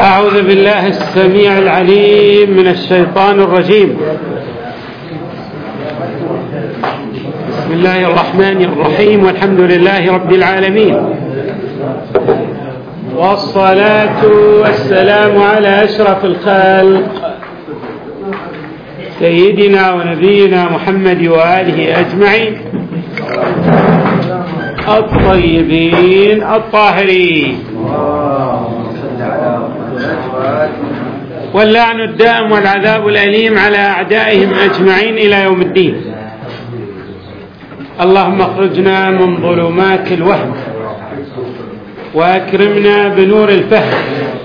أعوذ بالله السميع العليم من الشيطان الرجيم. بسم الله الرحمن الرحيم، والحمد لله رب العالمين، والصلاة والسلام على أشرف الخلق سيدنا ونبينا محمد وآله أجمعين الطيبين الطاهرين، واللعن الدائم والعذاب الأليم على أعدائهم أجمعين إلى يوم الدين. اللهم اخرجنا من ظلمات الوهم وأكرمنا بنور الفهم.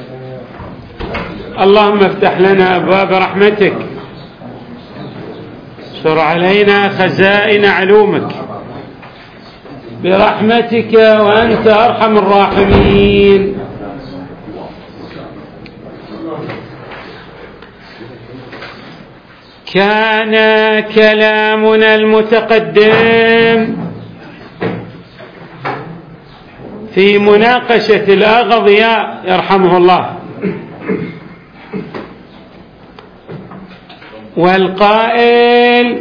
اللهم افتح لنا أبواب رحمتك، اشر علينا خزائن علومك برحمتك وأنت أرحم الراحمين. كان كلامنا المتقدم في مناقشة الأغضياء يرحمه الله، والقائل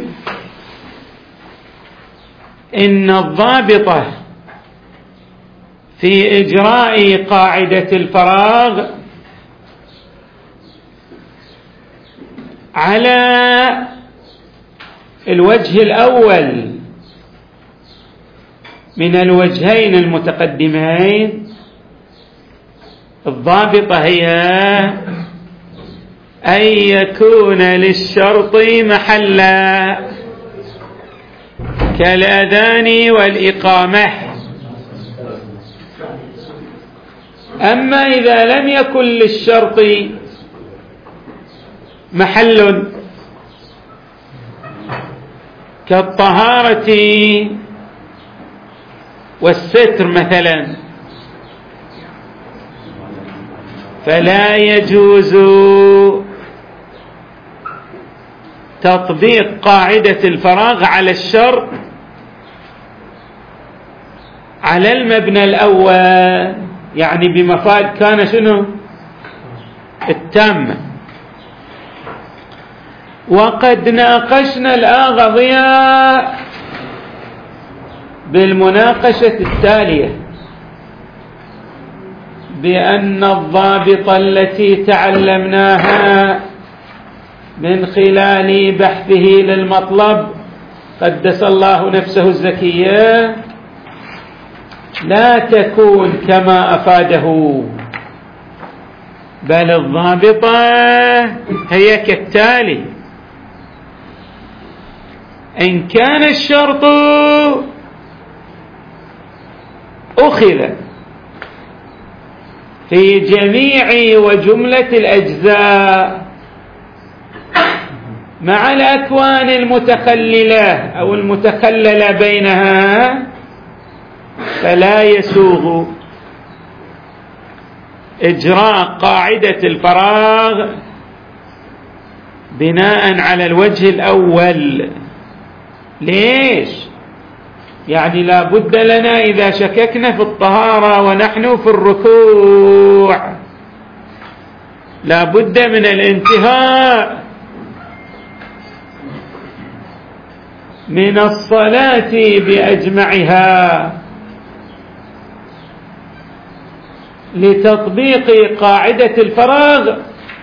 إن الضابطة في إجراء قاعدة الفراغ على الوجه الأول من الوجهين المتقدمين، الضابطة هي أن يكون للشرط محلا كالأذان والإقامة. أما إذا لم يكن للشرط محل كالطهارة والستر مثلا، فلا يجوز تطبيق قاعدة الفراغ على الشرط على المبنى الأول، يعني بمفاد كان شنو التامة. وقد ناقشنا الأغضياء بالمناقشة التالية بأن الضابطة التي تعلمناها من خلال بحثه للمطلب قدس الله نفسه الزكية لا تكون كما أفاده، بل الضابطة هي كالتالي: إن كان الشرط أخذ في جميع وجملة الأجزاء مع الأكوان المتخللة أو المتخللة بينها، فلا يسوغ إجراء قاعدة الفراغ بناء على الوجه الأول. ليش؟ يعني لا بد لنا إذا شككنا في الطهارة ونحن في الركوع لا بد من الانتهاء من الصلاة بأجمعها لتطبيق قاعدة الفراغ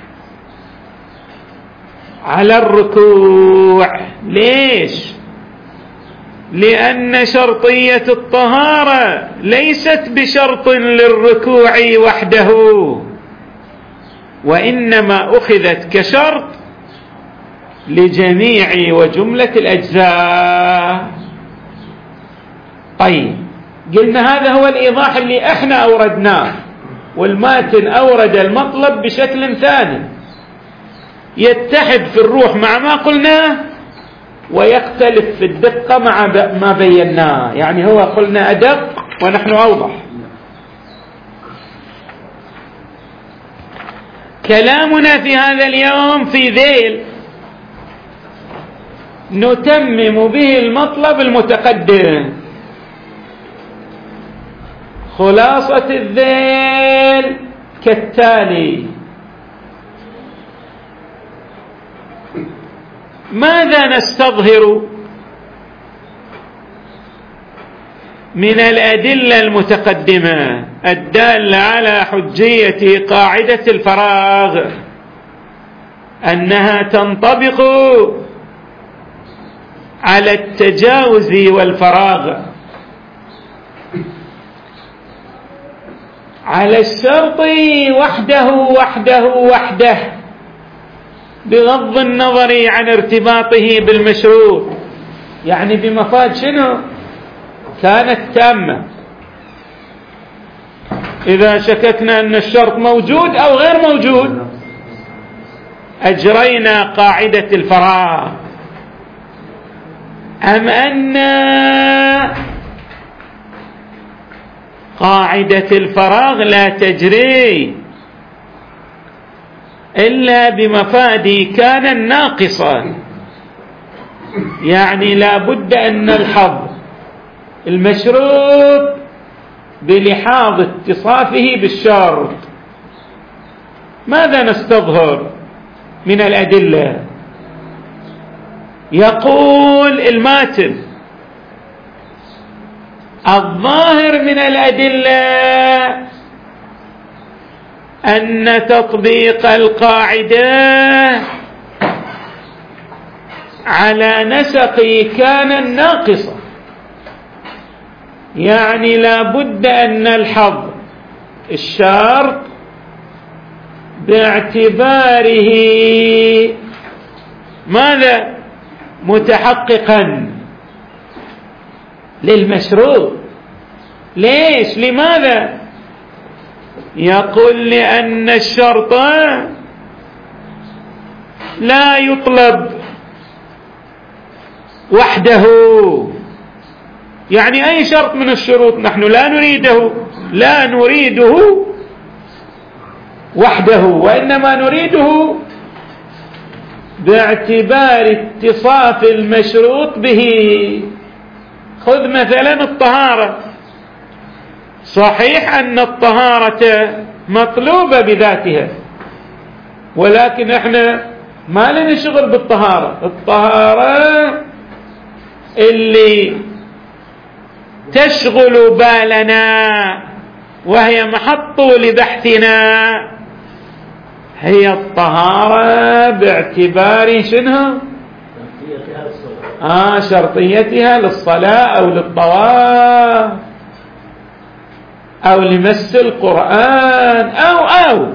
على الركوع. ليش؟ لأن شرطية الطهارة ليست بشرط للركوع وحده، وإنما أخذت كشرط لجميع وجملة الأجزاء. طيب، قلنا هذا هو الإيضاح اللي احنا أوردناه، والماتن أورد المطلب بشكل ثاني يتحد في الروح مع ما قلناه ويختلف في الدقة مع ما بيناه، يعني هو قلنا أدق ونحن أوضح. كلامنا في هذا اليوم في ذيل نتمم به المطلب المتقدم. خلاصة الذيل كالتالي: ماذا نستظهر من الأدلة المتقدمة الدالة على حجية قاعدة الفراغ أنها تنطبق على التجاوز والفراغ، على الشرط وحده بغض النظر عن ارتباطه بالمشروط، يعني بمفاد شنو؟ كانت تامة. إذا شككنا أن الشرط موجود أو غير موجود أجرينا قاعدة الفراغ، أم أن قاعدة الفراغ لا تجري إلا بمفاد كان ناقصا، يعني لا بد أن نلحظ المشروط بلحاظ اتصافه بالشرط. ماذا نستظهر من الأدلة؟ يقول الماتن الظاهر من الأدلة أن تطبيق القاعدة على نسق كان ناقصة، يعني لا بد أن نلحظ الشرط باعتباره ماذا؟ متحققا للمشروط. ليش؟ لماذا؟ يقول لأن الشرط لا يطلب وحده، يعني أي شرط من الشروط نحن لا نريده وحده، وإنما نريده باعتبار اتصاف المشروط به. خذ مثلا الطهارة، صحيح أن الطهارة مطلوبة بذاتها، ولكن احنا ما لنا شغل بالطهارة. الطهارة اللي تشغل بالنا وهي محط لبحثنا هي الطهارة باعتبار شنو؟ شرطيتها للصلاة أو للطواف أو لمس القرآن أو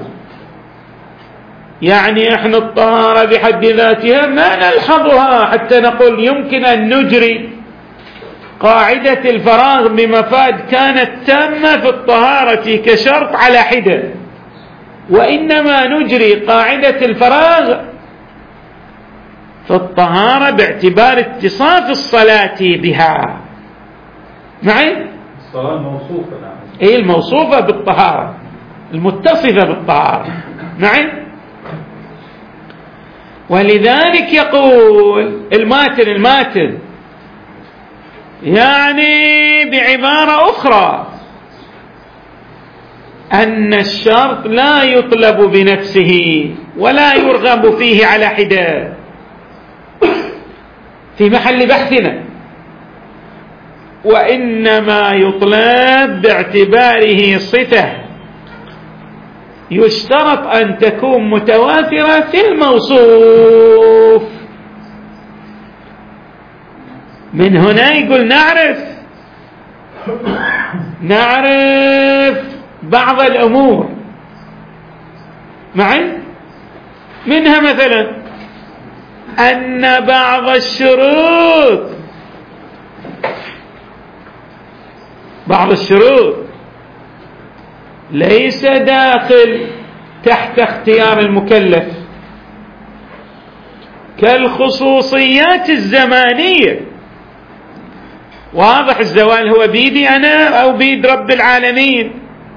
يعني احنا الطهارة بحد ذاتها ما نلحظها حتى نقول يمكن أن نجري قاعدة الفراغ بمفاد كانت تامة في الطهارة كشرط على حدة، وإنما نجري قاعدة الفراغ في الطهارة باعتبار اتصاف الصلاة بها. معي؟ الصلاة الموصوفة. نعم. الموصوفة بالطهارة، المتصفة بالطهارة. معي؟ ولذلك يقول الماتن يعني بعبارة أخرى أن الشرط لا يطلب بنفسه ولا يرغب فيه على حدة في محل بحثنا، وإنما يطلب باعتباره صفة يشترط أن تكون متوافرة في الموصوف. من هنا يقول نعرف بعض الأمور. معي؟ منها مثلا أن بعض الشروط ليس داخل تحت اختيار المكلف، كالخصوصيات الزمانية. واضح الزوال هو بيدي أنا أو بيد رب العالمين،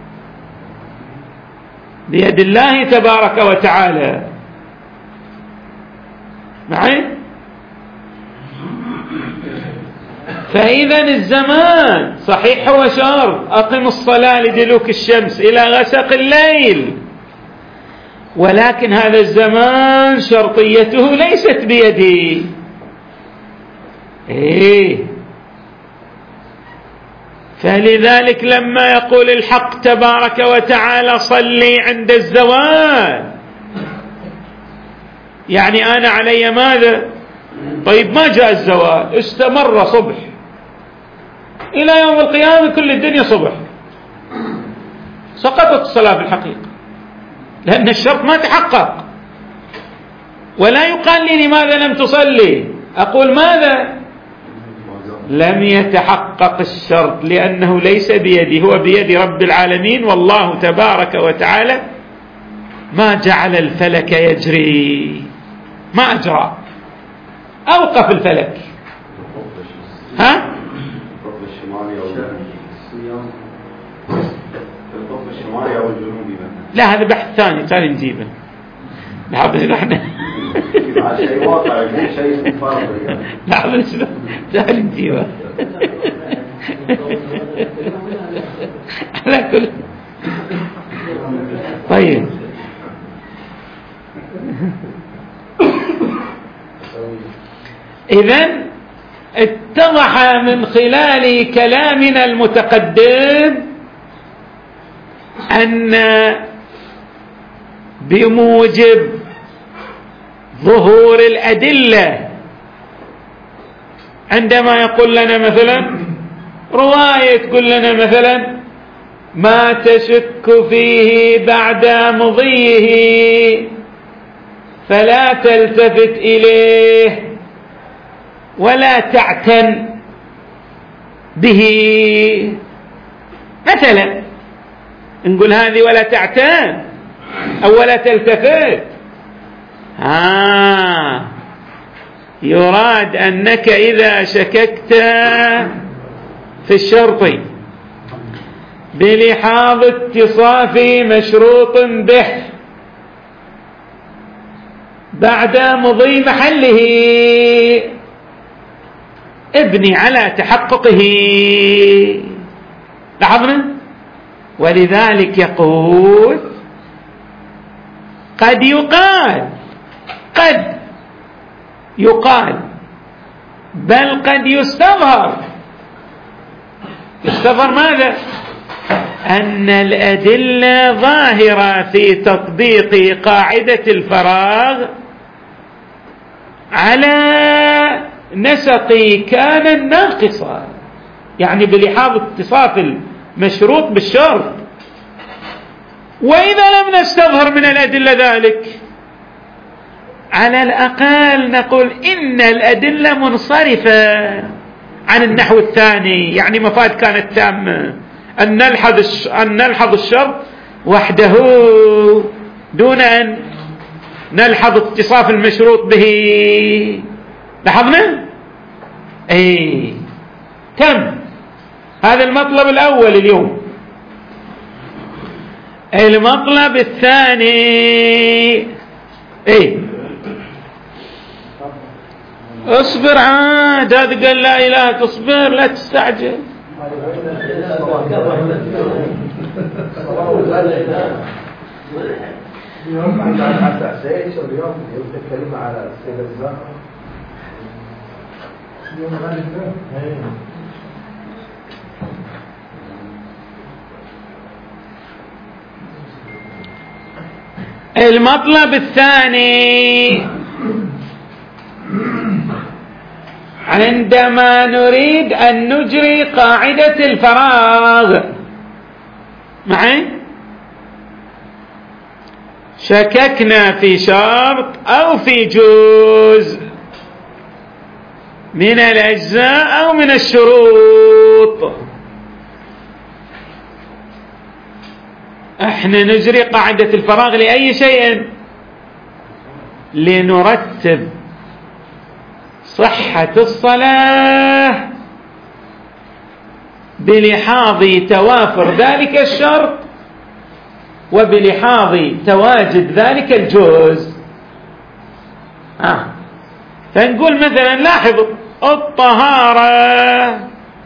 بيد الله تبارك وتعالى. معي؟ فإذا الزمان صحيح هو شرط، أقم الصلاة لدلوك الشمس إلى غسق الليل، ولكن هذا الزمان شرطيته ليست بيدي. فلذلك لما يقول الحق تبارك وتعالى صلي عند الزوال، يعني أنا علي ماذا؟ طيب ما جاء الزوال، استمر صبح إلى يوم القيامة، كل الدنيا صبح، سقطت الصلاة في الحقيقة، لأن الشرط ما تحقق. ولا يقال لي لماذا لم تصلي، أقول ماذا؟ لم يتحقق الشرط، لأنه ليس بيدي، هو بيد رب العالمين. والله تبارك وتعالى ما جعل الفلك يجري، ما أجرى، أوقف الفلك. ها؟ لا هذا بحث ثاني، تعال نجيبه. لحظة نحن شيء واقع، شيء فرض. لحظة تعال نجيبه. على كل طيب. إذن اتضح من خلال كلامنا المتقدم أن بموجب ظهور الأدلة، عندما يقول لنا مثلا رواية تقول لنا مثلا ما تشك فيه بعد مضيه فلا تلتفت إليه ولا تعتن به، مثلا نقول هذه ولا تعتن أو ولا تلتفت، يراد أنك إذا شككت في الشرط بلحاظ اتصاف مشروط به بعد مضي محله ابني على تحققه. لاحظنا؟ ولذلك يقول قد يقال بل قد يستظهر ماذا؟ أن الأدلة ظاهرة في تطبيق قاعدة الفراغ على نسق كان ناقصا، يعني بلحاظ اتصاف المشروط بالشرط. وإذا لم نستظهر من الأدلة ذلك، على الأقل نقول إن الأدلة منصرفة عن النحو الثاني، يعني مفاد كانت تامة، أن نلحظ الشرط وحده دون أن نلحظ اتصاف المشروط به. لاحظنا؟ تم هذا المطلب الأول اليوم. المطلب الثاني اصبر عاد، هذا قال لا إله، تصبر لا تستعجل. المطلب الثاني عندما نريد أن نجري قاعدة الفراغ، معي شككنا في شرط أو في جزء من الأجزاء أو من الشروط، احنا نجري قاعدة الفراغ لأي شيء؟ لنرتب صحة الصلاة بلحاظ توافر ذلك الشرط وبلحاظ تواجد ذلك الجزء. فنقول مثلا لاحظوا الطهارة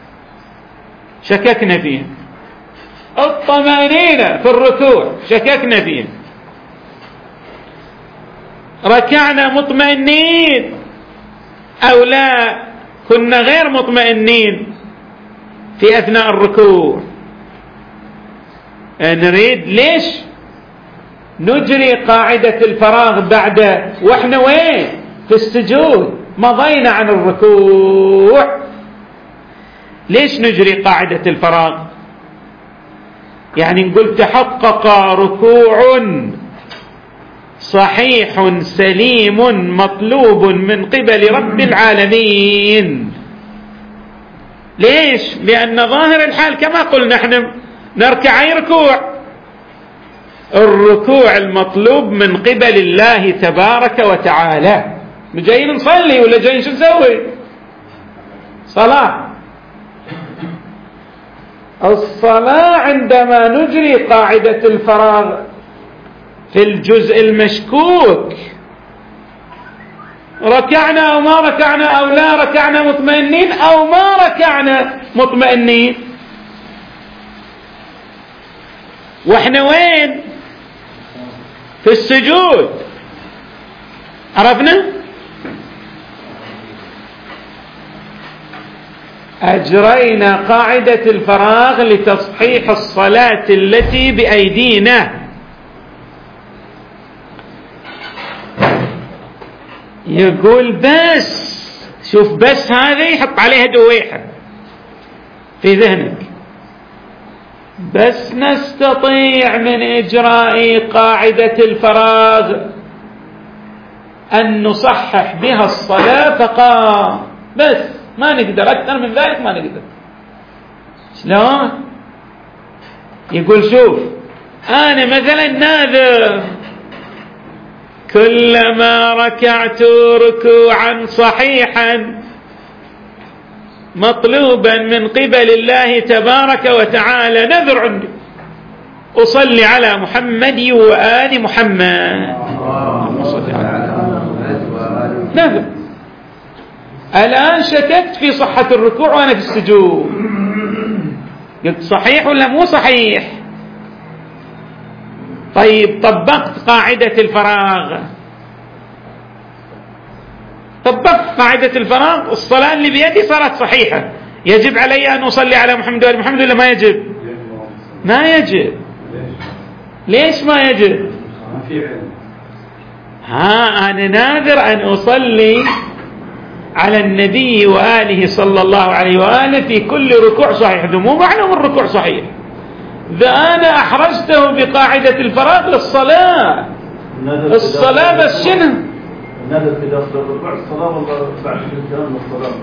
شككنا فيها، الطمأنينة في الركوع شككنا فيها، ركعنا مطمئنين أو لا كنا غير مطمئنين في أثناء الركوع؟ نريد ليش نجري قاعدة الفراغ بعد وإحنا وين في السجود مضينا عن الركوع؟ ليش نجري قاعدة الفراغ؟ يعني نقول تحقق ركوع صحيح سليم مطلوب من قبل رب العالمين. ليش؟ لأن ظاهر الحال كما قلنا نحن نركع أي ركوع، الركوع المطلوب من قبل الله تبارك وتعالى. جايين نصلي ولا جايين شو نسوي؟ صلاة. الصلاة عندما نجري قاعدة الفراغ في الجزء المشكوك، ركعنا أو ما ركعنا أو لا ركعنا مطمئنين أو ما ركعنا مطمئنين، واحنا وين؟ في السجود. عرفنا؟ أجرينا قاعدة الفراغ لتصحيح الصلاة التي بأيدينا. يقول بس شوف، بس هذه يحط عليها دويحة في ذهنك، بس نستطيع من إجراء قاعدة الفراغ أن نصحح بها الصلاة فقط، بس ما نقدر أكثر من ذلك، ما نقدر. شلون؟ يقول شوف، أنا مثلا ناذر كلما ركعت ركوعا صحيحا مطلوبا من قبل الله تبارك وتعالى، نذر عندي أصلي على محمد وآل محمد، نذر. الآن شككت في صحة الركوع وأنا في السجود، قلت صحيح ولا مو صحيح؟ طيب طبقت قاعدة الفراغ، طبقت قاعدة الفراغ، الصلاة اللي بيدي صارت صحيحة، يجب علي أن أصلي على محمد وآل محمد ولا ما يجب؟ ما يجب. ليش ما يجب؟ أنا ناذر أن أصلي على النبي وآله صلى الله عليه وآله في كل ركوع صحيح. ده مو معنى من الركوع صحيح، ذا أنا أحرجته بقاعدة الفراغ للصلاة. الصلاة بس شنو؟ النذر في داخل الركوع الصلاة ولا بعد الكلام من الصلاة؟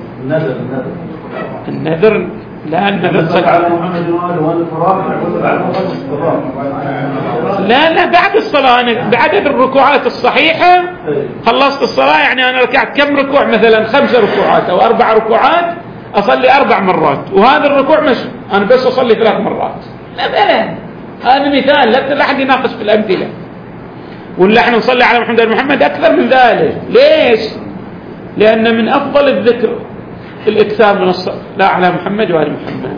النذر لا، النذر على محمد وآله الفراغ ولا بعد الصلاة؟ لا بعد الصلاة. أنا بعدد الركوعات الصحيحة خلصت الصلاة، يعني أنا ركعت كم ركوع؟ مثلا 5 ركوعات أو 4 ركوعات، أصلي 4 مرات، وهذا الركوع مش أنا بس أصلي 3 مرات مثلا. هذا مثال، لا أحد يناقش في الأمثلة. ولا احنا نصلي على محمد أكثر من ذلك. ليش؟ لأن من أفضل الذكر الإكثار من الصلاة لا على محمد وآل محمد.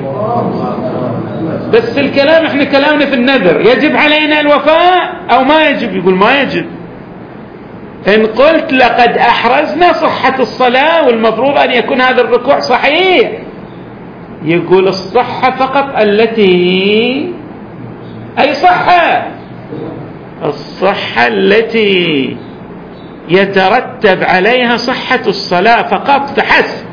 بس الكلام احنا كلامنا في النذر، يجب علينا الوفاء أو ما يجب؟ يقول ما يجب. إن قلت لقد أحرزنا صحة الصلاة والمفروض أن يكون هذا الركوع صحيح، يقول الصحة فقط التي، أي صحة؟ الصحة التي يترتب عليها صحة الصلاة فقط فحسب.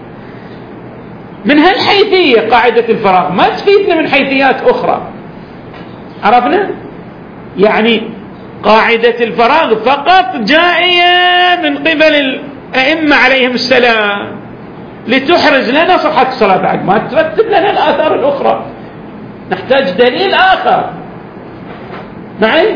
من هالحيثية قاعدة الفراغ ما تفيدنا من حيثيات أخرى. عرفنا؟ يعني قاعدة الفراغ فقط جائية من قبل الأئمة عليهم السلام لتحرز لنا صحة الصلاة، بعد ما ترتب لنا الآثار الأخرى. نحتاج دليل آخر. معي؟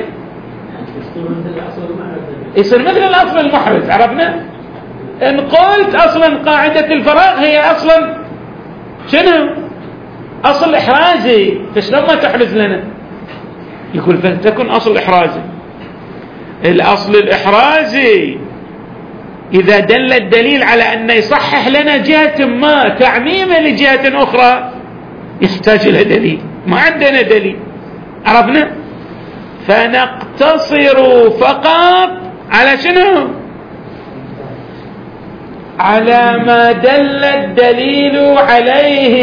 يصير مثل الأصل المحرز. عرفنا؟ إن قلت أصلا قاعدة الفراغ هي أصلا شنو؟ أصل إحرازي، فشلون ما تحرز لنا؟ يقول فلتكن أصل إحرازي. الأصل الإحرازي إذا دل الدليل على أن يصحح لنا جهة ما تعميما لجهة أخرى يحتاج إلى دليل، ما عندنا دليل. عرفنا؟ فنقتصر فقط على شنو؟ على ما دل الدليل عليه.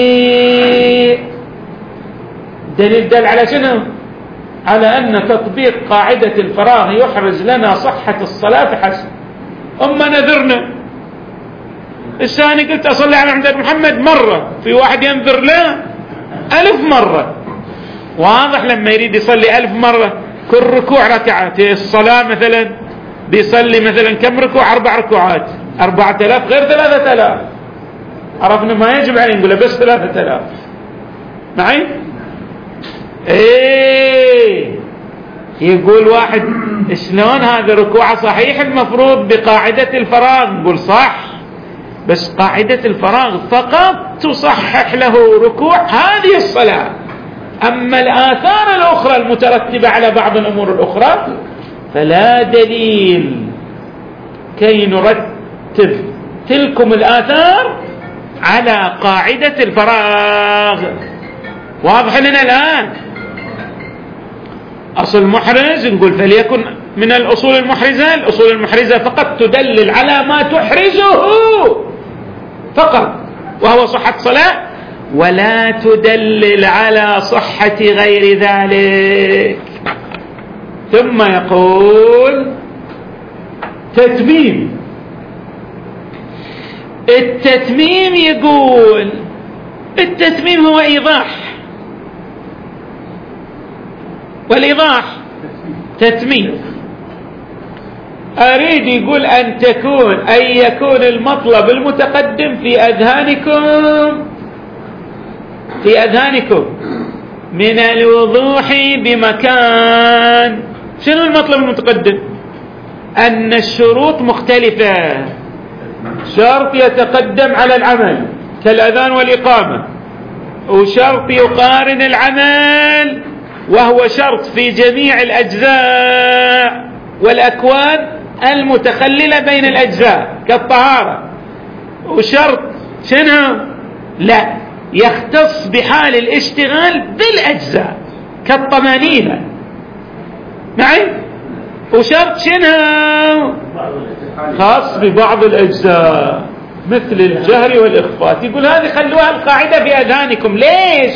الدليل دل على شنو؟ على أن تطبيق قاعدة الفراغ يحرز لنا صحة الصلاة فحسب. أما نذرنا الثاني قلت أصلي على محمد محمد مرة، في واحد ينذر له 1000 مرة. واضح لما يريد يصلي 1000 مرة كل ركوع ركعة. الصلاة مثلا بيصلي مثلا كم ركوع؟ 4 ركوعات، 4000 غير 3000. عرفنا ما يجب عليه نقول بس 3000 معي. ايه يقول واحد شلون هذا ركوع صحيح المفروض بقاعدة الفراغ؟ نقول صح، بس قاعدة الفراغ فقط تصحح له ركوع هذه الصلاة. أما الآثار الأخرى المترتبة على بعض الأمور الأخرى فلا دليل كي نرتب تلكم الآثار على قاعدة الفراغ. واضح لنا الآن؟ أصل محرز نقول فليكن من الأصول المحرزة. الأصول المحرزة فقط تدلل على ما تحرزه فقط وهو صحة صلاة، ولا تدلل على صحة غير ذلك. ثم يقول تتميم. التتميم يقول التتميم هو إيضاح، والإيضاح تتميم. أريد يقول أن يكون المطلب المتقدم في أذهانكم من الوضوح بمكان. شنو المطلب المتقدم؟ أن الشروط مختلفة. شرط يتقدم على العمل كالأذان والإقامة، وشرط يقارن العمل وهو شرط في جميع الأجزاء والأكوان المتخللة بين الأجزاء كالطهارة، وشرط شنو؟ لا يختص بحال الاشتغال بالأجزاء كالطمانينة معي، وشرط شنو؟ خاص ببعض الأجزاء مثل الجهر والإخفاء. يقول هذه خلوها القاعدة في أذهانكم. ليش؟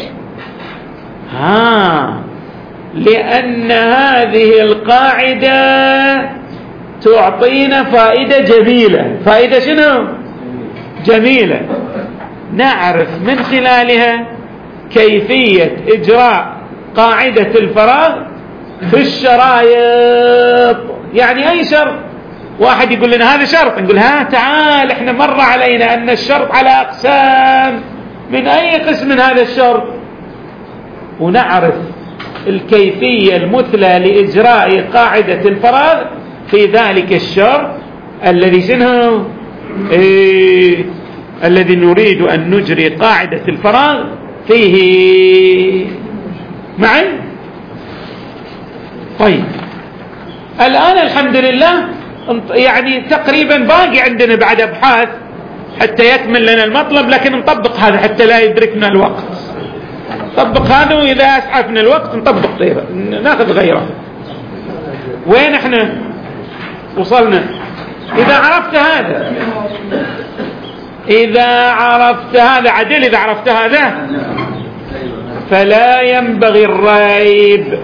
لأن هذه القاعدة تعطينا فائدة جميلة. فائدة شنو؟ جميلة. نعرف من خلالها كيفية إجراء قاعدة الفراغ في الشرائط. يعني أي شرط واحد يقول لنا هذا شرط، نقول تعال احنا مر علينا أن الشرط على أقسام، من أي قسم من هذا الشرط؟ ونعرف الكيفية المثلى لإجراء قاعدة الفراغ في ذلك الشرط الذي شنو؟ الذي نريد أن نجري قاعدة الفراغ فيه معي. طيب الآن الحمد لله يعني تقريبا باقي عندنا بعد أبحاث حتى يكمل لنا المطلب، لكن نطبق هذا حتى لا يدركنا الوقت. نطبق هذا وإذا أسعفنا الوقت نطبق غيره، ناخذ غيره. وين احنا وصلنا؟ إذا عرفت هذا عدل، إذا عرفت هذا فلا ينبغي الريب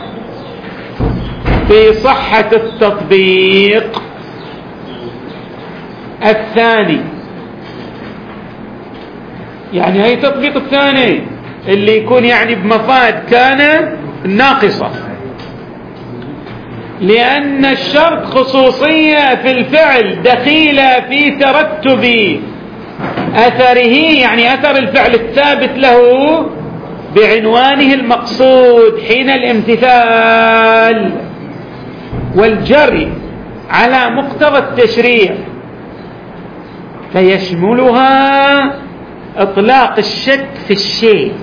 في صحة التطبيق الثاني. يعني هي التطبيق الثاني اللي يكون يعني بمفاد كان ناقصة، لأن الشرط خصوصية في الفعل دخيلة في ترتب أثره، يعني أثر الفعل الثابت له بعنوانه المقصود حين الامتثال والجري على مقتضى التشريع، فيشملها إطلاق الشك في الشيء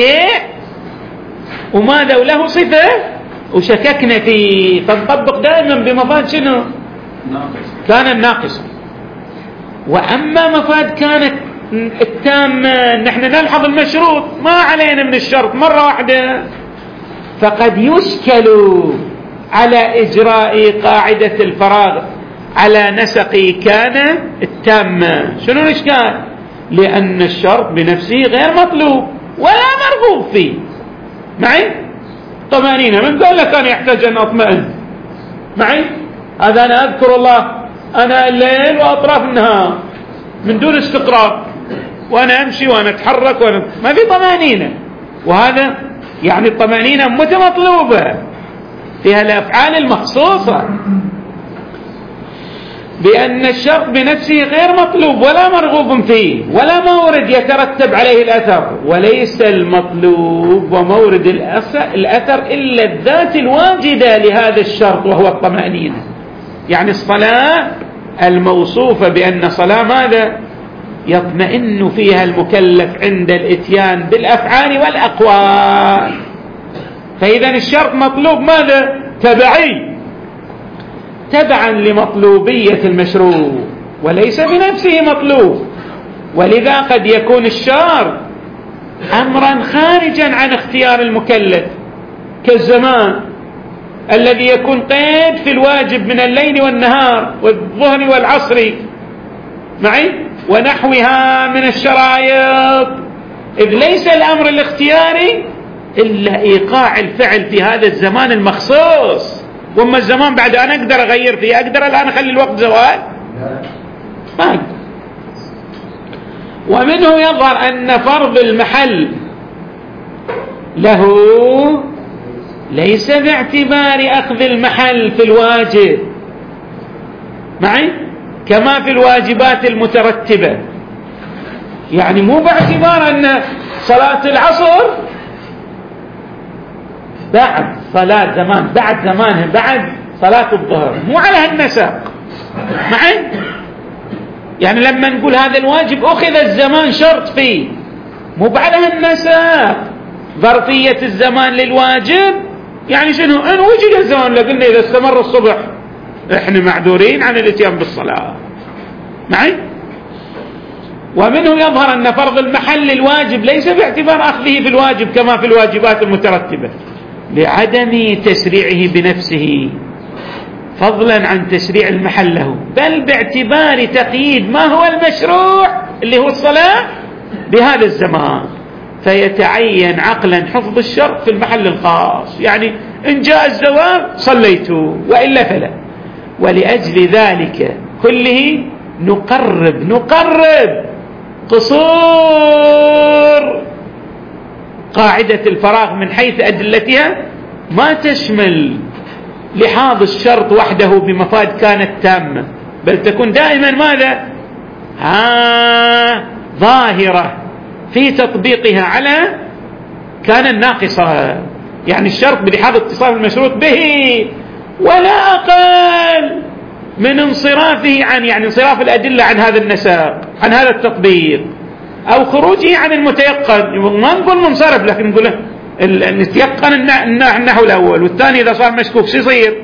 وماذا وله صفة وشككنا فيه، فنطبق دائما بمفاد شنو؟ كان الناقصة. وأما مفاد كانت التامة نحن نلحظ المشروط ما علينا من الشرط مرة واحدة، فقد يشكل على إجراء قاعدة الفراغ على نسق كان التامة. شنو الإشكال؟ لأن الشرط بنفسه غير مطلوب ولا مرغوب فيه. معي؟ طمأنينة. من قال لك أنا يحتاج أن أطمئن؟ معي؟ هذا أنا أذكر الله أنا الليل وأطراف النهار من دون استقرار، وأنا أمشي وأنا أتحرك وأنا ما في طمأنينة. وهذا يعني الطمأنينة متمطلوبة فيها الأفعال المخصوصة، بأن الشرط بنفسه غير مطلوب ولا مرغوب فيه ولا مورد يترتب عليه الأثر، وليس المطلوب ومورد الأثر إلا الذات الواجدة لهذا الشرط وهو الطمأنينة. يعني الصلاة الموصوفة بأن صلاة ماذا؟ يطمئن فيها المكلف عند الإتيان بالأفعال والأقوال. فإذا الشرط مطلوب ماذا؟ تبعي، تبعا لمطلوبية المشروع وليس بنفسه مطلوب. ولذا قد يكون الشرط أمرا خارجا عن اختيار المكلف، كالزمان الذي يكون قيد في الواجب من الليل والنهار والظهر والعصر معي ونحوها من الشرائط، إذ ليس الأمر الاختياري إلا إيقاع الفعل في هذا الزمان المخصوص. وما الزمان بعد أنا أقدر أغير فيه؟ أقدر الآن أخلي الوقت زوال؟ ما أقدر. ومنه يظهر أن فرض المحل له ليس باعتبار أخذ المحل في الواجب معي كما في الواجبات المترتبة. يعني مو باعتبار أن صلاة العصر بعد صلاة زمان بعد زمانها بعد صلاة الظهر، مو على هالنسق معي. يعني لما نقول هذا الواجب أخذ الزمان شرط فيه، مو على هالنسق ظرفية الزمان للواجب. يعني شنو؟ إن وجد الزمان لقلنا إذا استمر الصبح إحنا معذورين عن الاتيان بالصلاة معي. ومنه يظهر أن فرض المحل الواجب ليس باعتبار أخذه في الواجب كما في الواجبات المترتبة لعدم تشريعه بنفسه فضلا عن تشريع المحل له، بل باعتبار تقييد ما هو المشروع اللي هو الصلاة بهذا الزمان، فيتعين عقلا حفظ الشرط في المحل الخاص. يعني إن جاء الزوال صليت وإلا فلا. ولأجل ذلك كله نقرب قصور قاعدة الفراغ من حيث أدلتها ما تشمل لحاظ الشرط وحده بمفاد كانت تامة، بل تكون دائما ماذا؟ ظاهرة في تطبيقها على كان الناقصة. يعني الشرط بلحاظ اتصال المشروط به ولا أقل من انصرافه عن يعني انصراف الأدلة عن هذا النساق عن هذا التطبيق أو خروجه عن المتيقن. ما نقول منصرف لكن نقول نتيقن النحو الأول والثاني إذا صار مشكوك شو يصير؟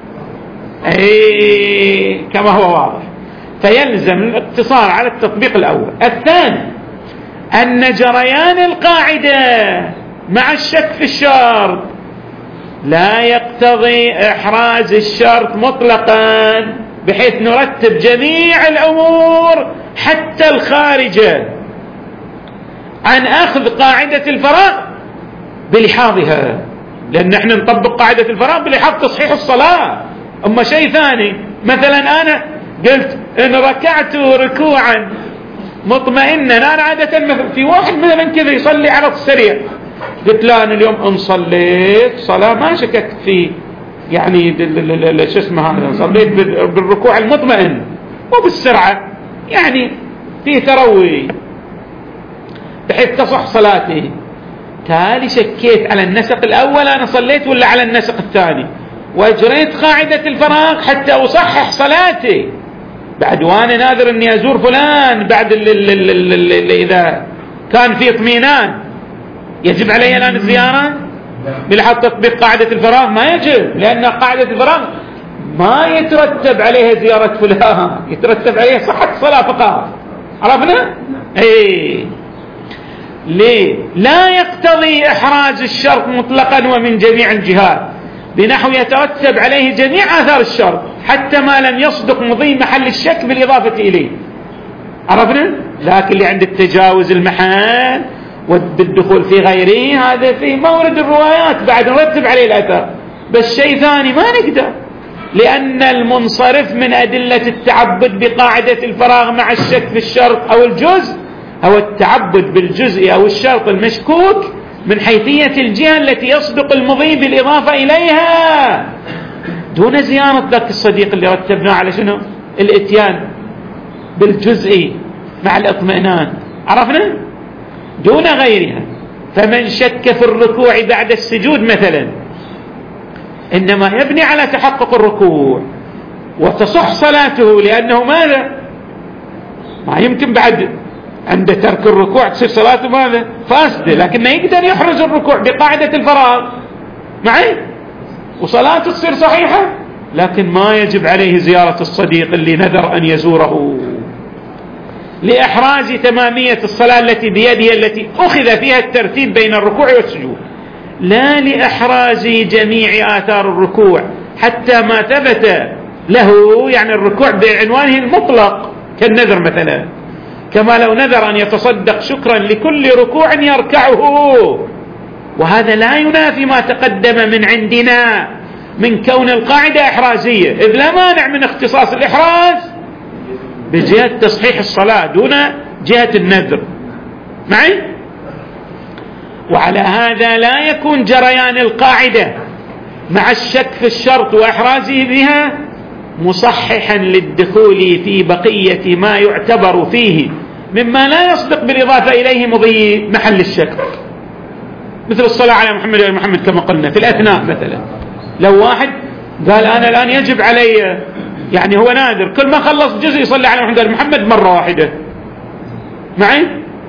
كما هو واضح. فيلزم الاقتصار على التطبيق الأول. الثاني أن جريان القاعدة مع الشك في الشرط لا يقتضي إحراز الشرط مطلقا بحيث نرتب جميع الأمور حتى الخارجة عن أخذ قاعدة الفراغ بلحاظها، لأن احنا نطبق قاعدة الفراغ بلحاظ تصحيح الصلاة. أما شيء ثاني، مثلا أنا قلت إن ركعت ركوعا مطمئنا، أنا عادة في واحد مثلا كذا يصلي على السريع، قلت لا أنا اليوم إن صليت صلاة ما شككت فيه يعني شو اسمه هذا، صليت بالركوع المطمئن وبالسرعة يعني فيه تروي بحيث تصح صلاتي. تالي شكيت على النسق الأول أنا صليت ولا على النسق الثاني، وأجريت قاعدة الفراغ حتى أصحح صلاتي بعد وأنا ناذر أني أزور فلان بعد إذا كان في اطمئنان. يجب علي الآن الزيارة بلحاظ تطبيق قاعدة الفراغ؟ ما يجب، لأن قاعدة الفراغ ما يترتب عليها زيارة فلان، يترتب عليها صحة الصلاة فقط. عرفنا؟ ليه؟ لا يقتضي إحراز الشرط مطلقا ومن جميع الجهات، بنحو يترتب عليه جميع آثار الشرط حتى ما لم يصدق مضي محل الشك بالإضافة إليه. عرفنا؟ لكن اللي عند التجاوز المحل والدخول في غيره هذا في مورد الروايات بعد نرتب عليه الأثر. بس شيء ثاني ما نقدر، لأن المنصرف من أدلة التعبد بقاعدة الفراغ مع الشك في الشرط أو الجزء هو التعبد بالجزء أو الشرط المشكوك من حيثية الجهة التي يصدق المضي بالإضافة إليها دون زيارة ذاك الصديق اللي رتبناه على شنو؟ الإتيان بالجزء مع الاطمئنان. عرفنا؟ دون غيرها. فمن شك في الركوع بعد السجود مثلا إنما يبني على تحقق الركوع وتصح صلاته، لأنه ماذا؟ ما يمكن بعد عند ترك الركوع تصير صلاته ماذا؟ فاسدة، لكنه يقدر يحرز الركوع بقاعدة الفراغ معي وصلاته تصير صحيحة، لكن ما يجب عليه زيارة الصديق اللي نذر أن يزوره لإحراز تمامية الصلاة التي بيده التي أخذ فيها الترتيب بين الركوع والسجود، لا لإحراز جميع آثار الركوع حتى ما ثبت له، يعني الركوع بعنوانه المطلق كالنذر مثلا، كما لو نذر أن يتصدق شكرا لكل ركوع يركعه، وهذا لا ينافي ما تقدم من عندنا من كون القاعدة إحرازية، إذ لا مانع من اختصاص الإحراز بجهة تصحيح الصلاة دون جهة النذر معي. وعلى هذا لا يكون جريان القاعدة مع الشك في الشرط وإحرازه بها مصححا للدخول في بقية ما يعتبر فيه مما لا يصدق بالإضافة إليه مضي محل الشك، مثل الصلاة على محمد وآل محمد كما قلنا في الأثناء مثلا. لو واحد قال أنا الآن يجب علي، يعني هو نادر كل ما خلص جزء يصلي على محمد وآل محمد مرة واحدة معي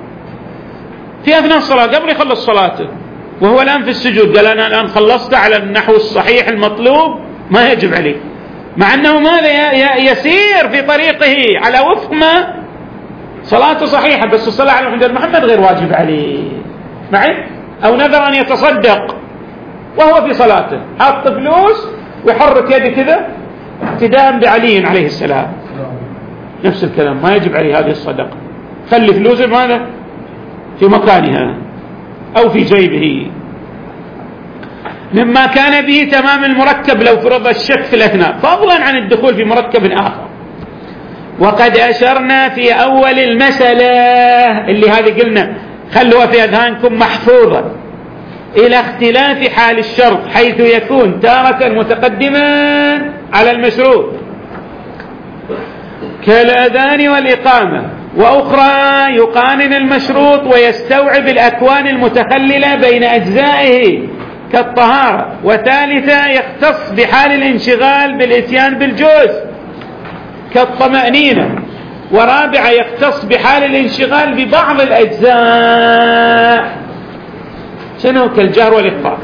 في أثناء الصلاة قبل يخلص صلاته، وهو الآن في السجود قال أنا الآن خلصت على النحو الصحيح المطلوب ما يجب عليه، مع أنه ماذا يسير في طريقه على وفق ما صلاته صحيحة، بس الصلاة على محمد محمد غير واجب عليه معي. أو نذر أن يتصدق وهو في صلاته حاط فلوس ويحرك يده كذا اقتداء بعلي عليه السلام، نفس الكلام ما يجب عليه هذه الصدقة، خلي فلوسه ماذا في مكانها أو في جيبه مما كان به تمام المركب لو فرض الشك في الأثناء، فضلا عن الدخول في مركب آخر. وقد أشرنا في أول المسألة اللي هذه قلنا خلوها في أذهانكم محفوظة إلى اختلاف حال الشرط، حيث يكون تارة متقدما على المشروط كالأذان والإقامة، وأخرى يقانن المشروط ويستوعب الأكوان المتخللة بين أجزائه كالطهارة، وثالثة يختص بحال الانشغال بالإتيان بالجزء كالطمأنينة، ورابعة يختص بحال الانشغال ببعض الأجزاء شنو كالجهر والإخفاء،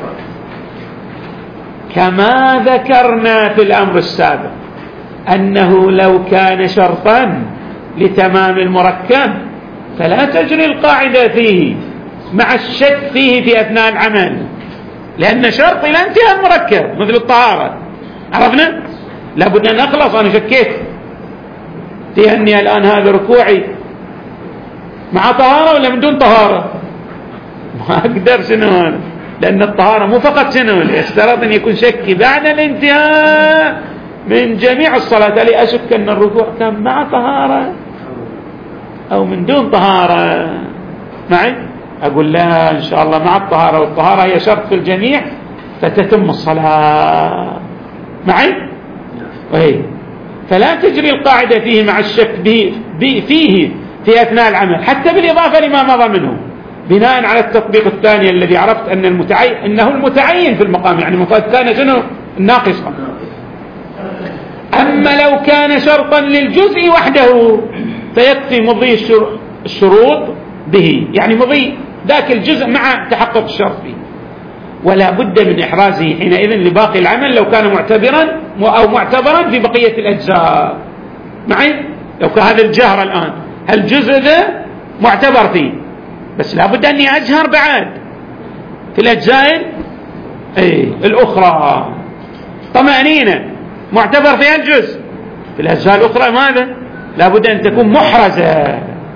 كما ذكرنا في الأمر السابق أنه لو كان شرطا لتمام المركب فلا تجري القاعدة فيه مع الشك فيه في أثناء العمل، لأن شرط إلى انتهاء المركب مثل الطهارة. عرفنا؟ لابد أن أخلص، أنا شكيت في أني الآن هذا ركوعي مع طهارة ولا من دون طهارة، ما أقدر شنو هذا، لأن الطهارة مو فقط شنو يشترط أن يكون شكي بعد الانتهاء من جميع الصلاة، لي أشك أن الركوع كان مع طهارة أو من دون طهارة معي، أقول لا إن شاء الله مع الطهارة، والطهارة هي شرط في الجميع فتتم الصلاة معي. وهي فلا تجري القاعدة فيه مع الشك فيه في أثناء العمل حتى بالإضافة لما مضى منه، بناء على التطبيق الثاني الذي عرفت أن إنه المتعين في المقام، يعني المفاد كان شنو الناقصة. أما لو كان شرطا للجزء وحده فيكفي مضي الشروط به، يعني مضي ذاك الجزء مع تحقق الشرط فيه، ولا بد من إحرازه حينئذ لباقي العمل لو كان معتبرا في بقية الأجزاء معي. لو كان هذا الجهر الآن الجزء ذا معتبر فيه، بس لا بد أني أجهر بعد في الأجزاء الأخرى طمأنينة معتبر فيها الجزء، في الأجزاء الأخرى ماذا؟ لابد أن تكون محرزة.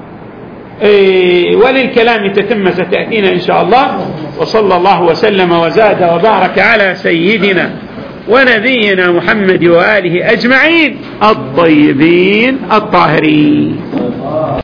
وللكلام تتم ستأتينا إن شاء الله. وصلى الله وسلم وزاد وبارك على سيدنا ونبينا محمد وآله أجمعين الطيبين الطاهرين.